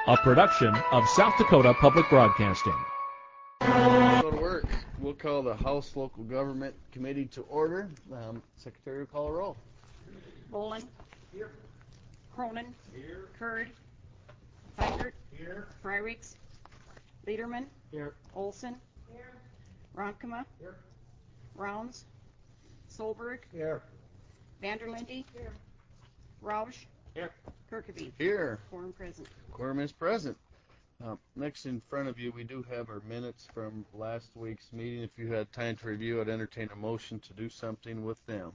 a production of South Dakota Public Broadcasting. Go to work. We'll call the House Local Government Committee to order. Secretary will call a roll. Bolin. Here. Cronin. Here. Kurd. Feigert. Here. Frerichs. Liederman. Here. Olson. Here. Ronkema. Here. Rounds. Solberg. Here. Vanderlinde. Here. Roush. Here. Kirkeby. Here. Quorum present. Quorum is present. Next in front of you, we do have our minutes from last week's meeting. If you had time to review, I'd entertain a motion to do something with them.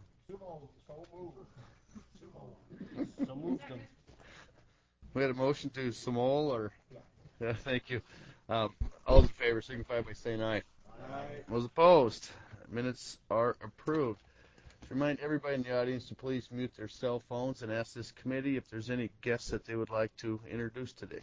So moved them. We had a motion to Samol, or? Yeah, thank you. All those in favor signify by saying aye. Aye. Those opposed? Minutes are approved. Remind everybody in the audience to please mute their cell phones and ask this committee if there's any guests that they would like to introduce today.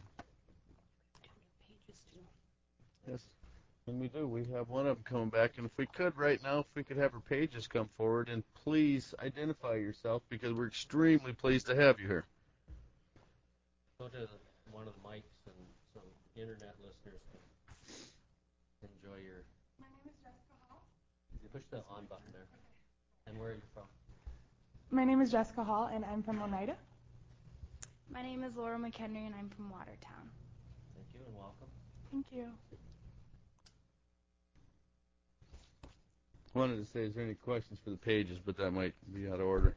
Yes, and we do. We have one of them coming back, and if we could right now, if we could have her pages come forward, and please identify yourself because we're extremely pleased to have you here. Go to one of the mics and some internet listeners can enjoy your... My name is Jessica Hall. You push the on button there. And where are you from? My name is Jessica Hall, and I'm from Oneida. My name is Laura McHenry, and I'm from Watertown. Thank you, and welcome. Thank you. I wanted to say, is there any questions for the pages, but that might be out of order.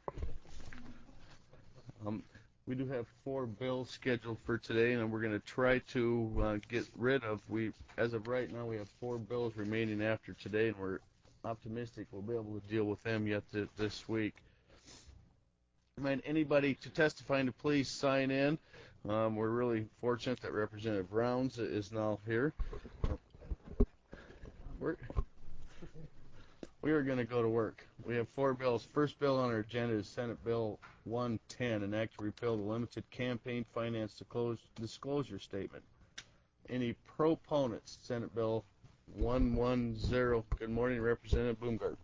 We do have 4 bills scheduled for today, and we're going to try to get rid of, as of right now, we have 4 bills remaining after today, and we're optimistic we'll be able to deal with them yet this week. Remind anybody to testify to please sign in. We're really fortunate that Representative Rounds is now here. We are going to go to work. We have 4 bills. First bill on our agenda is Senate Bill 110, an act to repeal the limited campaign finance disclosure statement. Any proponents? Senate Bill 110. Good morning, Representative Boomgarden.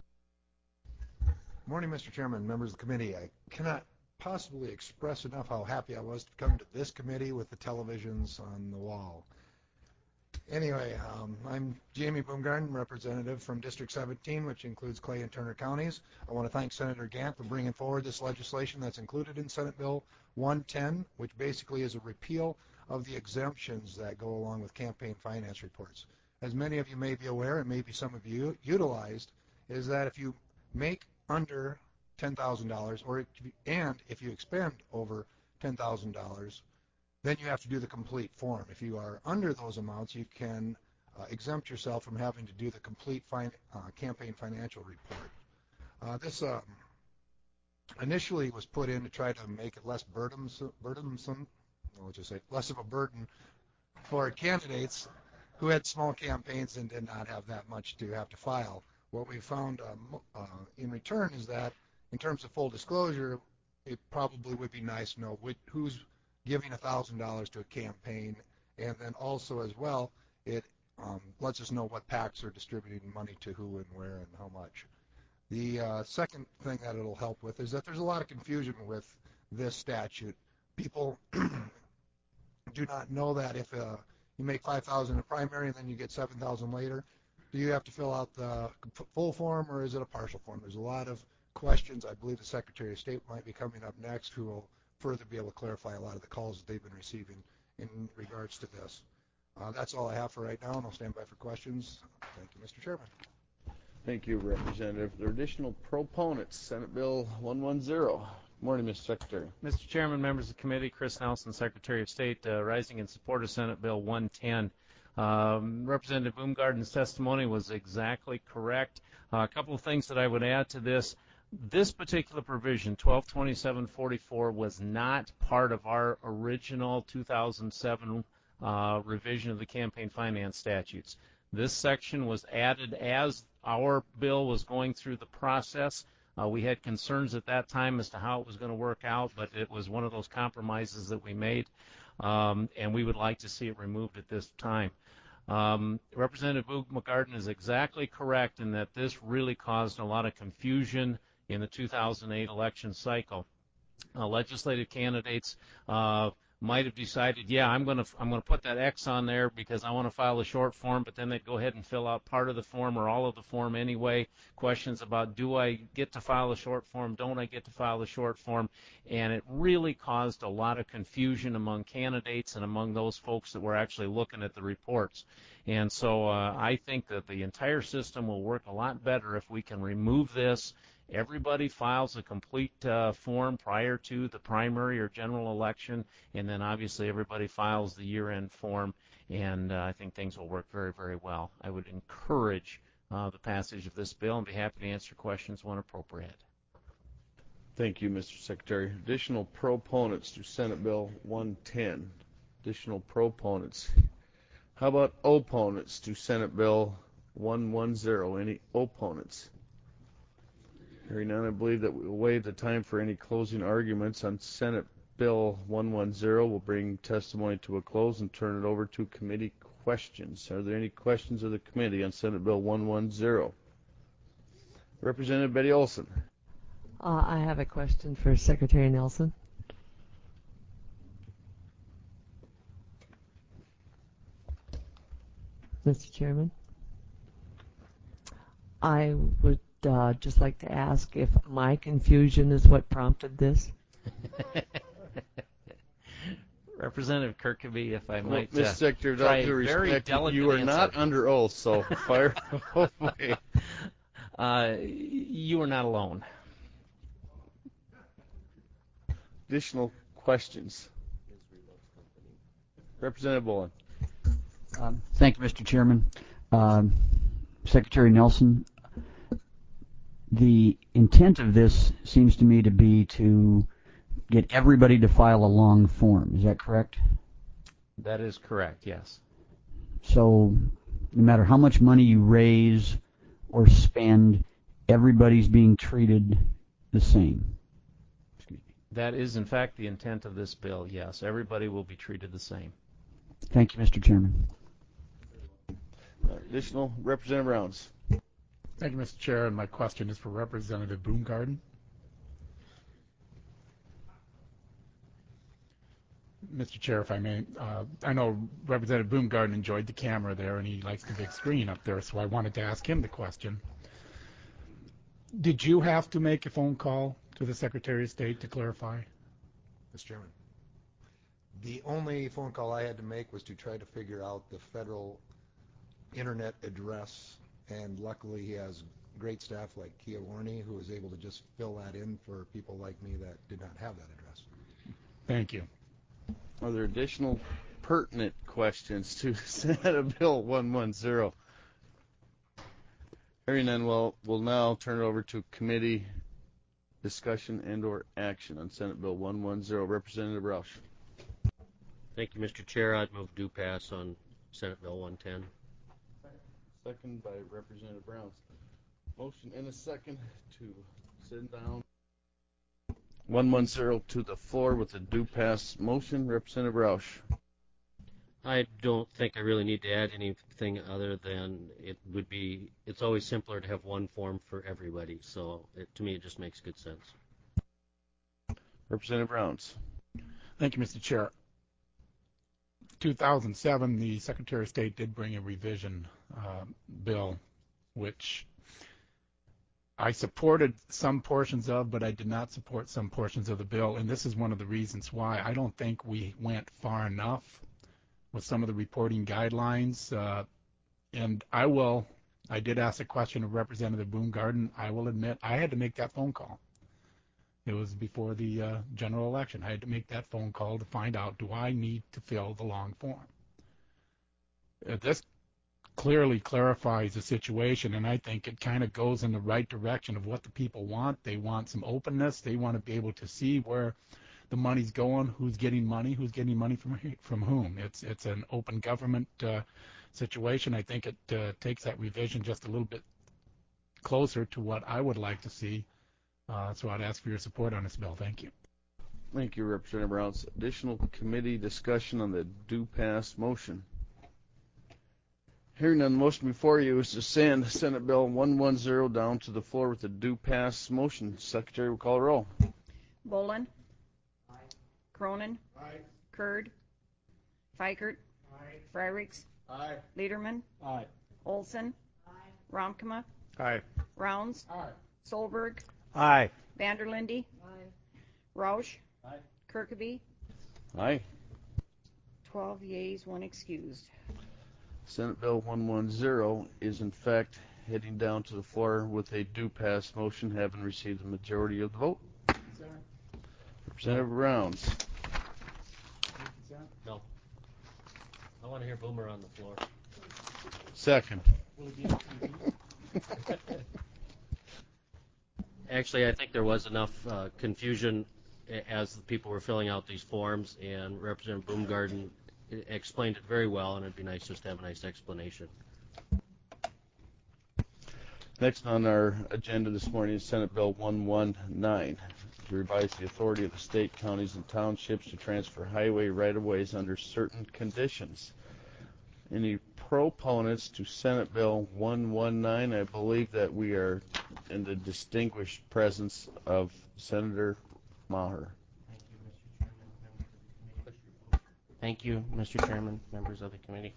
Morning, Mr. Chairman, members of the committee. I cannot possibly express enough how happy I was to come to this committee with the televisions on the wall. Anyway, I'm Jamie Boomgarden, representative from District 17, which includes Clay and Turner counties. I want to thank Senator Gant for bringing forward this legislation that's included in Senate Bill 110, which basically is a repeal of the exemptions that go along with campaign finance reports. As many of you may be aware, and maybe some of you utilized, is that if you make under $10,000, and if you expend over $10,000, then you have to do the complete form. If you are under those amounts, you can exempt yourself from having to do the complete campaign financial report. This initially was put in to try to make it less burdensome, let's just say less of a burden for candidates who had small campaigns and did not have that much to have to file. What we found in return is that in terms of full disclosure, it probably would be nice to know who's giving $1,000 to a campaign, and then also as well, it lets us know what PACs are distributing money to who and where and how much. The second thing that it'll help with is that there's a lot of confusion with this statute. People do not know that if you make $5,000 in a primary and then you get $7,000 later, do you have to fill out the full form or is it a partial form? There's a lot of questions. I believe the Secretary of State might be coming up next, who will further be able to clarify a lot of the calls that they've been receiving in regards to this. That's all I have for right now, and I'll stand by for questions. Thank you, Mr. Chairman. Thank you, Representative. There are additional proponents. Senate Bill 110. Morning, Mr. Secretary. Mr. Chairman, members of the committee, Chris Nelson, Secretary of State, rising in support of Senate Bill 110. Representative Boomgarden's testimony was exactly correct. A couple of things that I would add to this. This particular provision, 122744, was not part of our original 2007 revision of the campaign finance statutes. This section was added as our bill was going through the process. We had concerns at that time as to how it was going to work out, but it was one of those compromises that we made, and we would like to see it removed at this time. Representative Boomgarden is exactly correct in that this really caused a lot of confusion in the 2008 election cycle. Legislative candidates might have decided, yeah, I'm gonna put that X on there because I want to file a short form, but then they'd go ahead and fill out part of the form or all of the form anyway. Questions about, do I get to file a short form? Don't I get to file a short form? And it really caused a lot of confusion among candidates and among those folks that were actually looking at the reports. And so I think that the entire system will work a lot better if we can remove this. Everybody files a complete form prior to the primary or general election, and then obviously everybody files the year-end form, and I think things will work very, very well. I would encourage the passage of this bill and be happy to answer questions when appropriate. Thank you, Mr. Secretary. Additional proponents to Senate Bill 110. Additional proponents. How about opponents to Senate Bill 110? Any opponents? Hearing none, I believe that we will waive the time for any closing arguments on Senate Bill 110. We'll bring testimony to a close and turn it over to committee questions. Are there any questions of the committee on Senate Bill 110? Representative Betty Olson. I have a question for Secretary Nelson. Mr. Chairman, I would just like to ask if my confusion is what prompted this. Representative Kirkeby, if I might Mr. Secretary, try with all due a very respect, delicate you are answer. not under oath, so fire away. You are not alone. Additional questions? Representative Bolin. Thank you, Mr. Chairman. Secretary Nelson, the intent of this seems to me to be to get everybody to file a long form. Is that correct? That is correct, yes. So no matter how much money you raise or spend, everybody's being treated the same. That is, in fact, the intent of this bill, yes. Everybody will be treated the same. Thank you, Mr. Chairman. Additional, Representative Rounds. Thank you, Mr. Chair, and my question is for Representative Boomgarden. Mr. Chair, if I may, I know Representative Boomgarden enjoyed the camera there, and he likes the big screen up there, so I wanted to ask him the question. Did you have to make a phone call to the Secretary of State to clarify? Mr. Chairman, the only phone call I had to make was to try to figure out the federal internet address, and luckily he has great staff like Kia Warney who was able to just fill that in for people like me that did not have that address. Thank you. Are there additional pertinent questions to Senate Bill 110? Hearing none, we'll now turn it over to committee discussion and or action on Senate Bill 110. Representative Roush. Thank you, Mr. Chair. I'd move due pass on Senate Bill 110. Second by Representative Browns. Motion and a second to send down 110 to the floor with a due pass motion. Representative Roush. I don't think I really need to add anything other than it's always simpler to have one form for everybody. So to me, it just makes good sense. Representative Browns. Thank you, Mr. Chair. 2007, the Secretary of State did bring a revision bill, which I supported some portions of, but I did not support some portions of the bill, and this is one of the reasons why. I don't think we went far enough with some of the reporting guidelines, and I did ask a question of Representative Boomgarden. I will admit I had to make that phone call. It was before the general election. I had to make that phone call to find out, do I need to fill the long form? This clearly clarifies the situation, and I think it kind of goes in the right direction of what the people want. They want some openness. They want to be able to see where the money's going, who's getting money from whom. It's an open government situation. I think it takes that revision just a little bit closer to what I would like to see. So I'd ask for your support on this bill. Thank you. Thank you, Representative Browns. Additional committee discussion on the due pass motion. Hearing none, the motion before you is to send Senate Bill 110 down to the floor with a due pass motion. Secretary will call a roll. Bolin. Aye. Cronin. Aye. Kurd, Feigert, Frericks, Lederman, Olson, Romkema, Rounds, Solberg, Vanderlinde, Roush, Kirkeby, Aye. 12 yeas, 1 excused. Senate Bill 110 is in fact heading down to the floor with a do pass motion, having received the majority of the vote. Representative Rounds. No. I want to hear Boomer on the floor. Second. Actually, I think there was enough confusion as the people were filling out these forms, and Representative Baumgarten explained it very well, and it'd be nice just to have a nice explanation. Next on our agenda this morning is Senate Bill 119, to revise the authority of the state, counties, and townships to transfer highway right-of-ways under certain conditions. Any proponents to Senate Bill 119? I believe that we are in the distinguished presence of Senator Maher. Thank you, Mr. Chairman, members of the committee.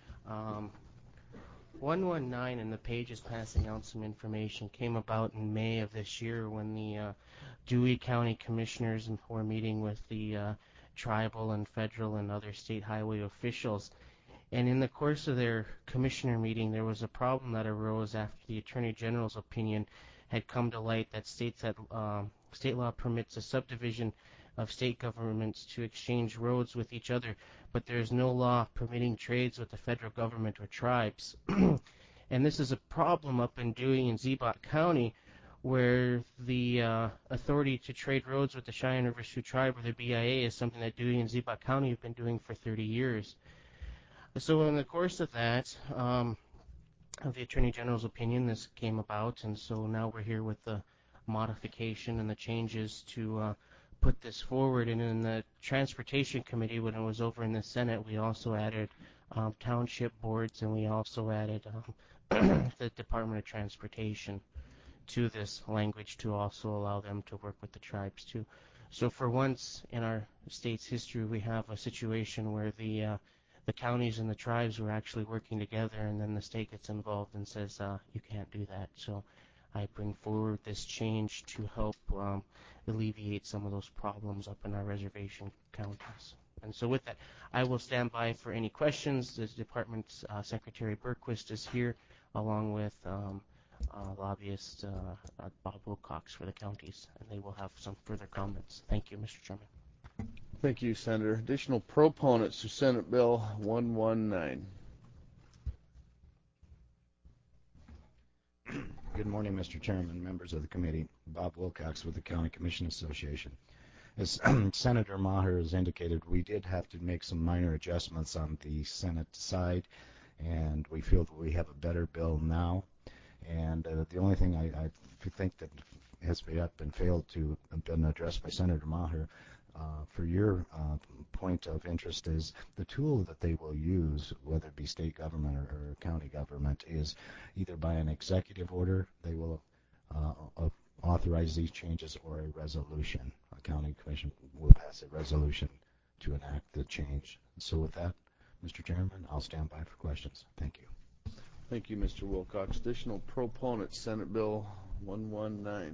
119 and the pages passing out some information came about in May of this year when the Dewey County Commissioners were meeting with the tribal and federal and other state highway officials. And in the course of their commissioner meeting, there was a problem that arose after the Attorney General's opinion had come to light that state law permits a subdivision of state governments to exchange roads with each other, but there is no law permitting trades with the federal government or tribes. And this is a problem up in Dewey and Ziebot County, where the authority to trade roads with the Cheyenne River Sioux Tribe, or the BIA, is something that Dewey and Ziebot County have been doing for 30 years. So in the course of that, of the Attorney General's opinion, this came about, and so now we're here with the modification and the changes to put this forward. And in the Transportation Committee, when it was over in the Senate, we also added township boards, and we also added the Department of Transportation to this language to also allow them to work with the tribes too. So for once in our state's history, we have a situation where the counties and the tribes were actually working together, and then the state gets involved and says, you can't do that. So I bring forward this change to help alleviate some of those problems up in our reservation counties. And so with that, I will stand by for any questions. The Department's Secretary Berquist is here, along with lobbyist Bob Wilcox for the counties, and they will have some further comments. Thank you, Mr. Chairman. Thank you, Senator. Additional proponents to Senate Bill 119. Good morning, Mr. Chairman, members of the committee. Bob Wilcox with the County Commission Association. As Senator Maher has indicated, we did have to make some minor adjustments on the Senate side, and we feel that we have a better bill now. And the only thing I think that has been failed to have been addressed by Senator Maher, for your point of interest, is the tool that they will use, whether it be state government or county government, is either by an executive order, they will authorize these changes, or a resolution. A county commission will pass a resolution to enact the change. So with that, Mr. Chairman, I'll stand by for questions. Thank you. Thank you, Mr. Wilcox. Additional proponents, Senate Bill 119.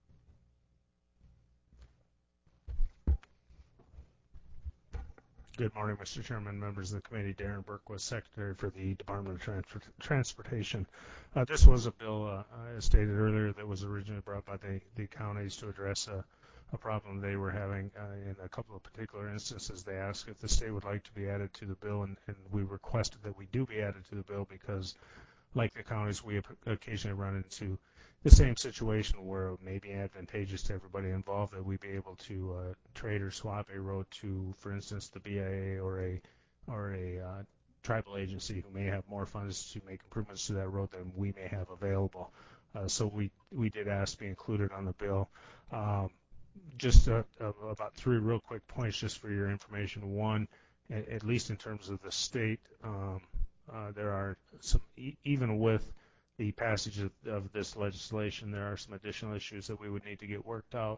Good morning, Mr. Chairman, members of the committee. Darren Berquist, Secretary for the Department of Transportation. This was a bill, as stated earlier, that was originally brought by the counties to address a problem they were having in a couple of particular instances. They asked if the state would like to be added to the bill, and we requested that we do be added to the bill because, like the counties, we have occasionally run into the same situation where it may be advantageous to everybody involved that we be able to trade or swap a road to, for instance, the BIA or a tribal agency who may have more funds to make improvements to that road than we may have available. So we did ask to be included on the bill. Just about 3 real quick points just for your information. One, at least in terms of the state, there are some, even with the passage of this legislation, there are some additional issues that we would need to get worked out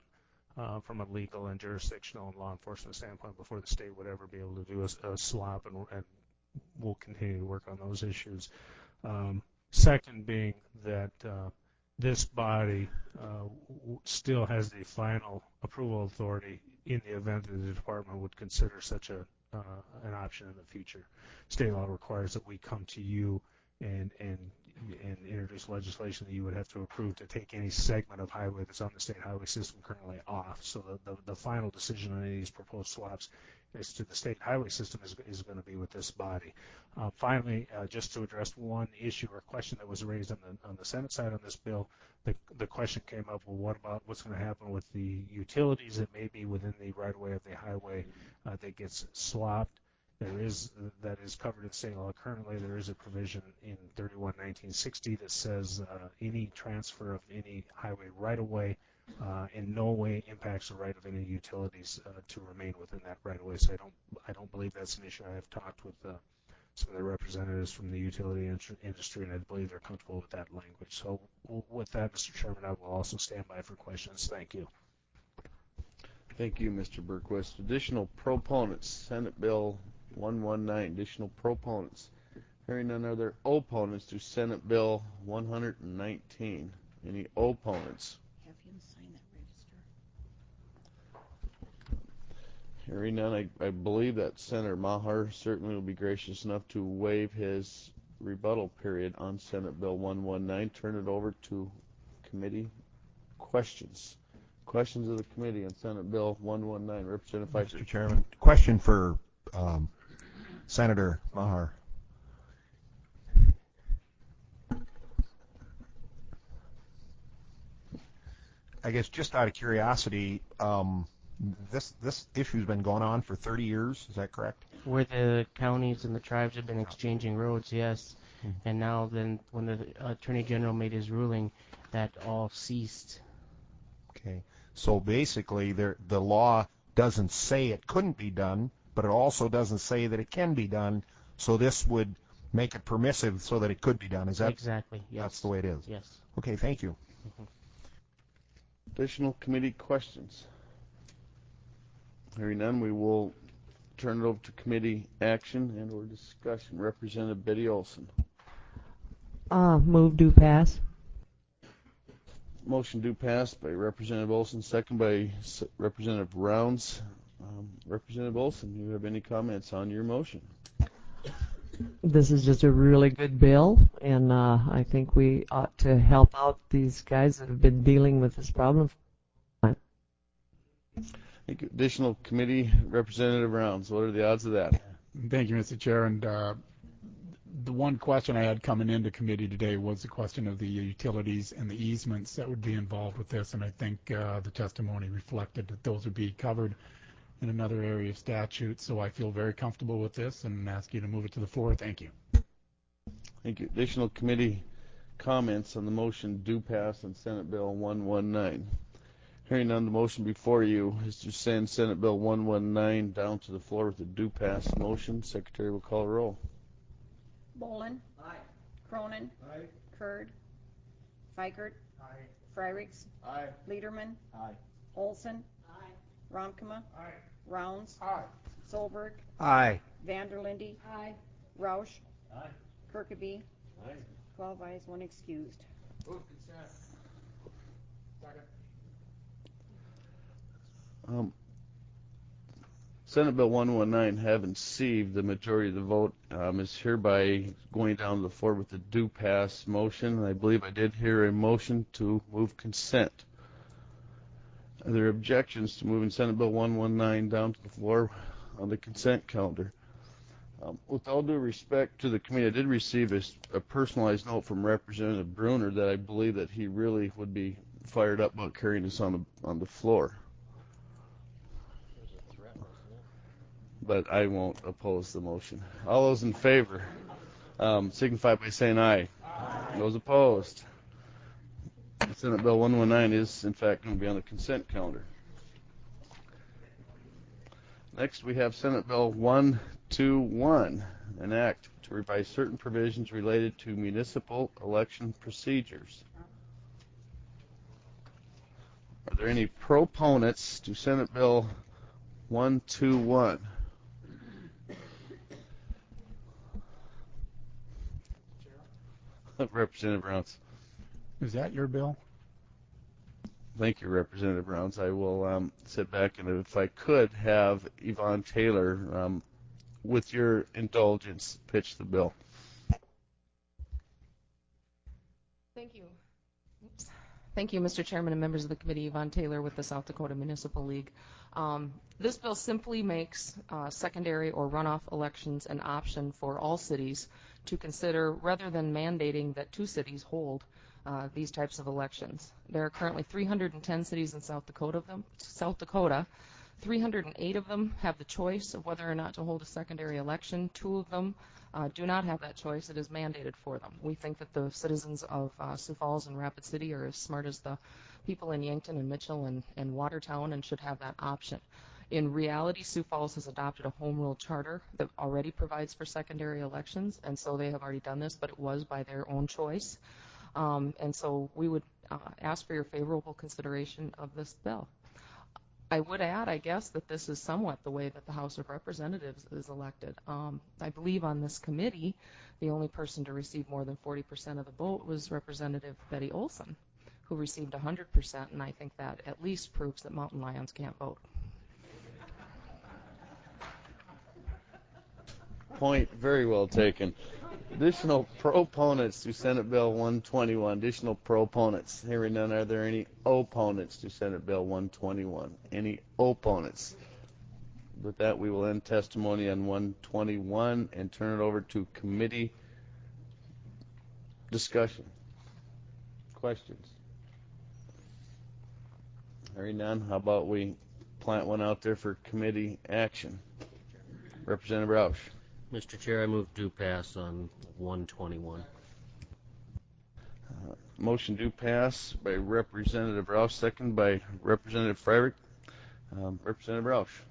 from a legal and jurisdictional and law enforcement standpoint before the state would ever be able to do a swap, and we'll continue to work on those issues. Second being that this body still has the final approval authority in the event that the department would consider such an option in the future. State law requires that we come to you and introduce legislation that you would have to approve to take any segment of highway that's on the state highway system currently off. So the final decision on any of these proposed swaps as to the state highway system is going to be with this body. Finally, just to address one issue or question that was raised on the Senate side on this bill, the question came up, well, what about what's going to happen with the utilities that may be within the right-of-way of the highway that gets swapped? That is covered in state law currently. There is a provision in 31-1960 that says any transfer of any highway right-of-way in no way impacts the right of any utilities to remain within that right-of-way. So I don't believe that's an issue. I have talked with some of the representatives from the utility industry, and I believe they're comfortable with that language. So with that, Mr. Chairman, I will also stand by for questions. Thank you. Thank you, Mr. Berquist. Additional proponents, Senate Bill 119. Additional proponents. Hearing none, are there opponents to Senate Bill 119? Any opponents? Have him sign that register. Hearing none, I believe that Senator Maher certainly will be gracious enough to waive his rebuttal period on Senate Bill 119. Turn it over to committee questions. Questions of the committee on Senate Bill 119. Representative Pfeiffer. Mr. Chairman, question for Senator Maher. I guess just out of curiosity, this issue's been going on for 30 years. Is that correct? Where the counties and the tribes have been exchanging roads, yes. And now then when the Attorney General made his ruling, that all ceased. Okay. So basically the law doesn't say it couldn't be done, but it also doesn't say that it can be done. So this would make it permissive so that it could be done. Is that exactly? Yes. That's the way it is. Yes. Okay. Thank you. Additional committee questions. Hearing none, we will turn it over to committee action and/or discussion. Representative Betty Olson. Move to pass. Motion do pass by Representative Olson, second by Representative Rounds. Representative Olson, do you have any comments on your motion? This is just a really good bill, and I think we ought to help out these guys that have been dealing with this problem. Thank you. Additional committee, Representative Rounds. What are the odds of that? Thank you, Mr. Chair. And the one question I had coming into committee today was the question of the utilities and the easements that would be involved with this, and I think the testimony reflected that those would be covered in another area of statute. So I feel very comfortable with this and ask you to move it to the floor. Thank you. Thank you. Additional committee comments on the motion do pass on Senate Bill 119. Hearing none, the motion before you is to send Senate Bill 119 down to the floor with a do pass motion. Secretary will call a roll. Bolin. Aye. Cronin. Aye. Kurd. Feigert. Aye. Frericks. Aye. Liederman. Aye. Olson. Aye. Romkema. Aye. Rounds. Aye. Solberg. Aye. Vanderlinde. Aye. Roush. Aye. Kirkeby. Aye. 12 ayes, 1 excused. Move consent. Second. Senate Bill 119, having received the majority of the vote, is hereby going down to the floor with the do pass motion. And I believe I did hear a motion to move consent. Are there objections to moving Senate Bill 119 down to the floor on the consent calendar? With all due respect to the committee, I did receive a personalized note from Representative Bruner that I believe that he really would be fired up about carrying this on the floor. But I won't oppose the motion. All those in favor signify by saying aye. Aye. Those opposed. Senate Bill 119 is, in fact, going to be on the consent calendar. Next, we have Senate Bill 121, an act to revise certain provisions related to municipal election procedures. Are there any proponents to Senate Bill 121? Representative Browns. Is that your bill? Thank you, Representative Browns. I will sit back and, if I could, have Yvonne Taylor, with your indulgence, pitch the bill. Thank you. Oops. Thank you, Mr. Chairman and members of the committee. Yvonne Taylor with the South Dakota Municipal League. This bill simply makes secondary or runoff elections an option for all cities to consider, rather than mandating that 2 cities hold these types of elections. There are currently 310 cities in South Dakota. 308 of them have the choice of whether or not to hold a secondary election. 2 of them do not have that choice. It is mandated for them. We think that the citizens of Sioux Falls and Rapid City are as smart as the people in Yankton and Mitchell and Watertown and should have that option. In reality, Sioux Falls has adopted a home rule charter that already provides for secondary elections, and so they have already done this, but it was by their own choice. And so we would ask for your favorable consideration of this bill. I would add, I guess, that this is somewhat the way that the House of Representatives is elected. I believe on this committee, the only person to receive more than 40% of the vote was Representative Betty Olson, who received 100%, and I think that at least proves that mountain lions can't vote. Point very well taken. Additional proponents to Senate Bill 121. Additional proponents. Hearing none, are there any opponents to Senate Bill 121? Any opponents? With that, we will end testimony on 121 and turn it over to committee discussion. Questions? Hearing none, how about we plant one out there for committee action? Representative Roush. Mr. Chair, I move do pass on 121. Motion do pass by Representative Roush, second by Representative Freilich. Representative Roush.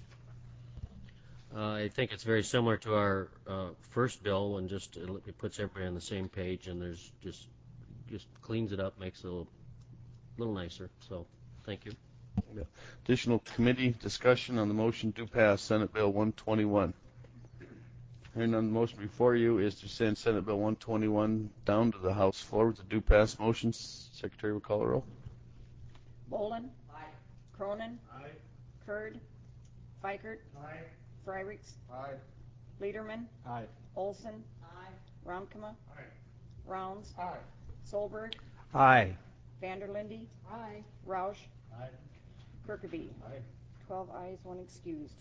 I think it's very similar to our first bill, when just it puts everybody on the same page, and there's just cleans it up, makes it a little nicer. So, thank you. Yeah. Additional committee discussion on the motion do pass Senate Bill 121. Hearing none, the motion before you is to send Senate Bill 121 down to the House floor with the do pass motions. Secretary will call the roll. Bolin. Aye. Cronin. Aye. Kurd. Fikert. Aye. Freirichs. Aye. Liederman. Aye. Olson. Aye. Ramkema. Aye. Rounds. Aye. Solberg. Aye. Vanderlinde. Aye. Roush. Aye. Kirkeby. Aye. 12 ayes, 1 excused.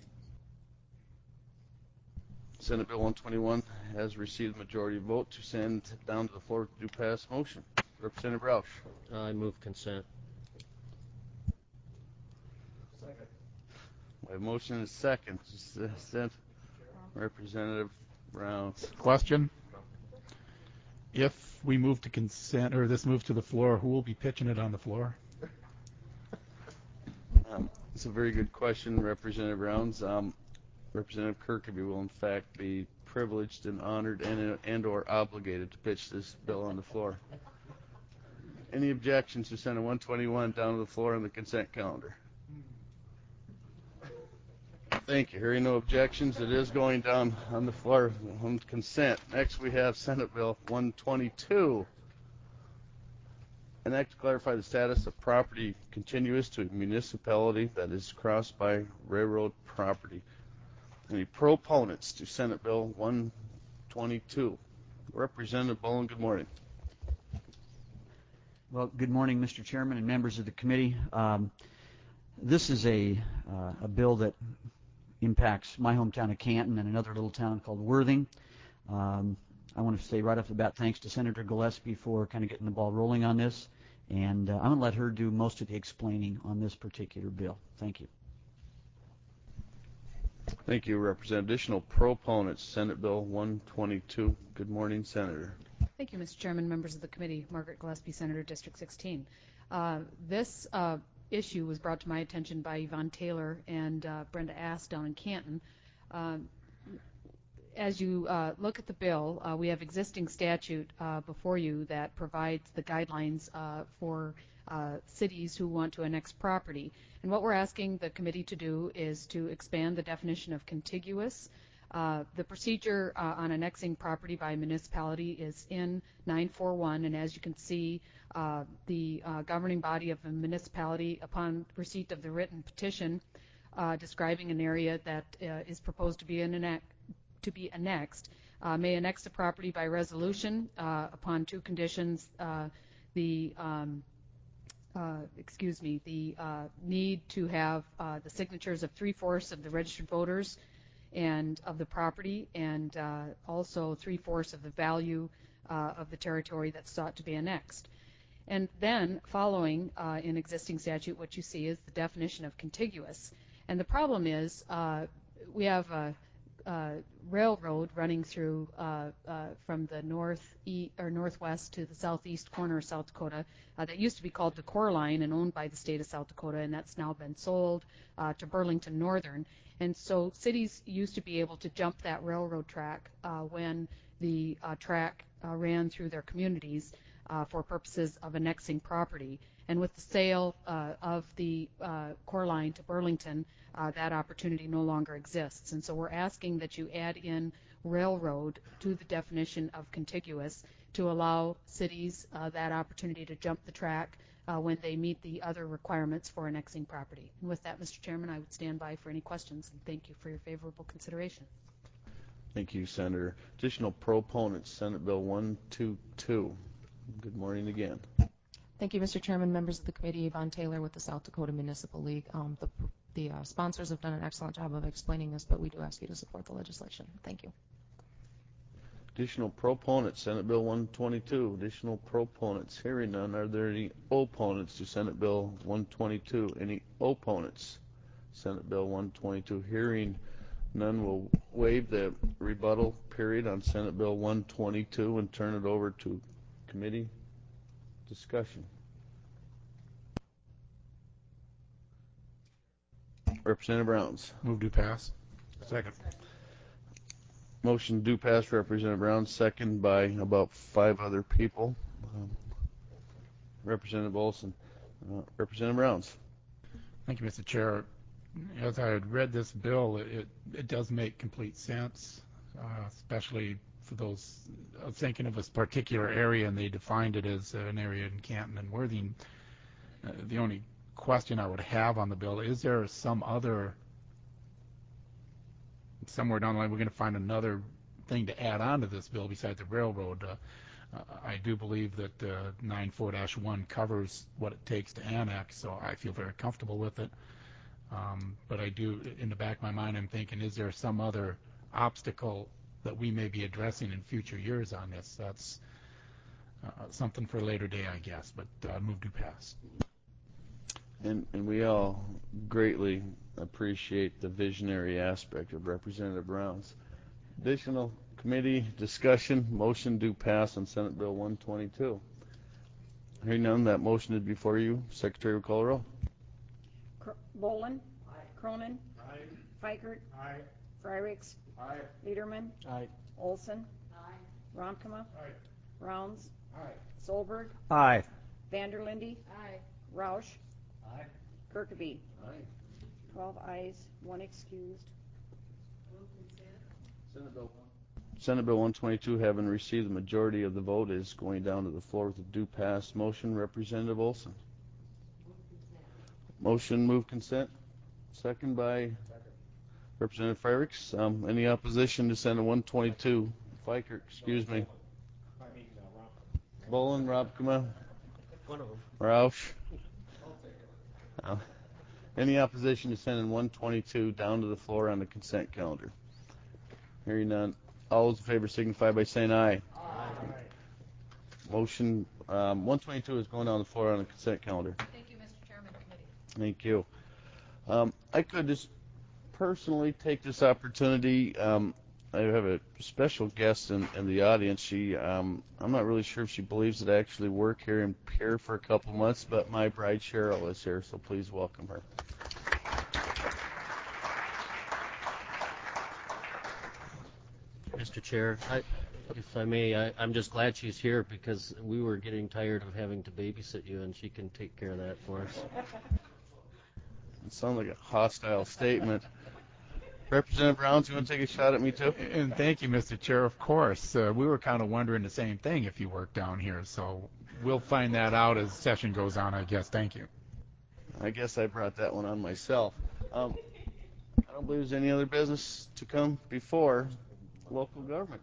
Senate Bill 121 has received a majority vote to send down to the floor with the do pass motion. Representative Roush. I move consent. Second. We have a motion and a second to send Representative Rounds. Question? If we move to consent, or this move to the floor, who will be pitching it on the floor? It's a very good question, Representative Rounds. Representative Kirkeby will in fact be privileged and honored and or obligated to pitch this bill on the floor. Any objections to Senate 121 down to the floor on the consent calendar? Thank you. Hearing no objections, it is going down on the floor on consent. Next we have Senate Bill 122. An act to clarify the status of property contiguous to a municipality that is crossed by railroad property. Any proponents to Senate Bill 122? Representative Bolin, good morning. Well, good morning, Mr. Chairman and members of the committee. This is a bill that impacts my hometown of Canton and another little town called Worthing. I want to say right off the bat, thanks to Senator Gillespie for kind of getting the ball rolling on this, and I'm going to let her do most of the explaining on this particular bill. Thank you. Thank you, Representative. Additional proponents, Senate Bill 122. Good morning, Senator. Thank you, Mr. Chairman, members of the committee. Margaret Gillespie, Senator, District 16. This issue was brought to my attention by Yvonne Taylor and Brenda Ass down in Canton. As you look at the bill, we have existing statute before you that provides the guidelines for cities who want to annex property. And what we're asking the committee to do is to expand the definition of contiguous. The procedure on annexing property by municipality is in 941, and as you can see, the governing body of a municipality, upon receipt of the written petition describing an area that is proposed to be annexed, may annex the property by resolution upon two conditions: the need to have the signatures of 3/4 of the registered voters and of the property, and also 3/4 of the value of the territory that's sought to be annexed. And then, following in existing statute, what you see is the definition of contiguous. And the problem is we have a railroad running through from the northwest to the southeast corner of South Dakota that used to be called the Core Line and owned by the state of South Dakota, and that's now been sold to Burlington Northern. And so cities used to be able to jump that railroad track when the track ran through their communities for purposes of annexing property. And with the sale of the Core Line to Burlington, that opportunity no longer exists. And so we're asking that you add in railroad to the definition of contiguous to allow cities that opportunity to jump the track when they meet the other requirements for annexing property. And with that, Mr. Chairman, I would stand by for any questions, and thank you for your favorable consideration. Thank you, Senator. Additional proponents, Senate Bill 122. Good morning again. Thank you, Mr. Chairman, members of the committee. Yvonne Taylor with the South Dakota Municipal League. The sponsors have done an excellent job of explaining this, but we do ask you to support the legislation. Thank you. Additional proponents, Senate Bill 122. Additional proponents. Hearing none, are there any opponents to Senate Bill 122? Any opponents? Senate Bill 122. Hearing none, will waive the rebuttal period on Senate Bill 122 and turn it over to committee discussion. Representative Browns. Move to pass. Second. Motion do pass, Representative Brown, second by about 5 other people. Representative Olson. Representative Browns. Thank you, Mr. Chair. As I had read this bill, it does make complete sense, especially for those thinking of a particular area, and they defined it as an area in Canton and Worthing. The only question I would have on the bill, is there some other, somewhere down the line, we're going to find another thing to add on to this bill besides the railroad? I do believe that 94-1 covers what it takes to annex, so I feel very comfortable with it. But I do, in the back of my mind, I'm thinking, is there some other obstacle that we may be addressing in future years on this? That's something for a later day, I guess, but move to pass. And we all greatly appreciate the visionary aspect of Representative Brown's. Additional committee discussion, motion do pass on Senate Bill 122. Hearing none, that motion is before you. Secretary will call the roll. Bolin. Aye. Cronin. Aye. Fikert. Aye. Fryricks. Aye. Liederman. Aye. Olson. Aye. Ronkema. Aye. Rounds. Aye. Solberg. Aye. Vanderlinde. Aye. Roush. Aye. Kirkeby. Aye. 12 ayes, 1 excused. Senate Bill 122, having received the majority of the vote, is going down to the floor with a do pass motion. Representative Olson. Motion move consent. Second by Representative Fryricks. Any opposition to Senate 122? Fikert, excuse me. Bolin, Robkema, Roush. Any opposition to sending 122 down to the floor on the consent calendar? Hearing none. All those in favor signify by saying aye. Aye. Motion 122 is going down the floor on the consent calendar. Thank you, Mr. Chairman, committee. Thank you. I could just personally take this opportunity. I have a special guest in the audience. She, I'm not really sure if she believes that I actually work here in Pierre for a couple months, but my bride Cheryl is here, so please welcome her. Mr. Chair, If I may, I'm just glad she's here because we were getting tired of having to babysit you, and she can take care of that for us. It sounds like a hostile statement. Representative Browns, you want to take a shot at me too? And thank you, Mr. Chair. Of course, we were kind of wondering the same thing if you work down here. So we'll find that out as session goes on, I guess. Thank you. I guess I brought that one on myself. I don't believe there's any other business to come before local government.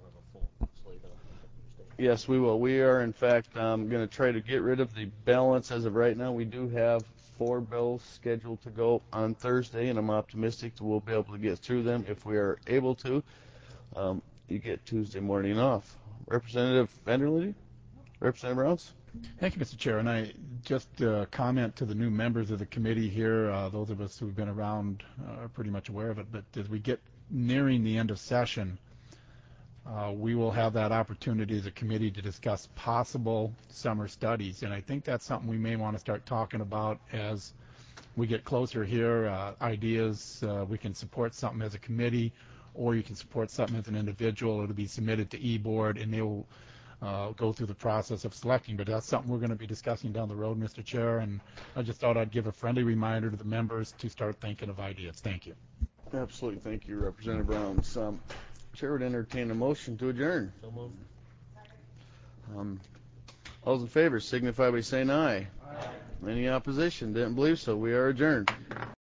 Yes, we will. We are, in fact, going to try to get rid of the balance as of right now. We do have 4 bills scheduled to go on Thursday, and I'm optimistic that we'll be able to get through them if we are able to. You get Tuesday morning off. Representative Vanderlinde? Representative Browns? Thank you, Mr. Chair. And I just comment to the new members of the committee here. Those of us who've been around are pretty much aware of it. But as we get nearing the end of session, we will have that opportunity as a committee to discuss possible summer studies. And I think that's something we may want to start talking about as we get closer here. Ideas, we can support something as a committee, or you can support something as an individual. It'll be submitted to e-board, and they will go through the process of selecting. But that's something we're going to be discussing down the road, Mr. Chair. And I just thought I'd give a friendly reminder to the members to start thinking of ideas. Thank you. Absolutely. Thank you, Representative Browns. Chair would entertain a motion to adjourn. So moved. All those in favor signify by saying aye. Any opposition? Didn't believe so. We are adjourned.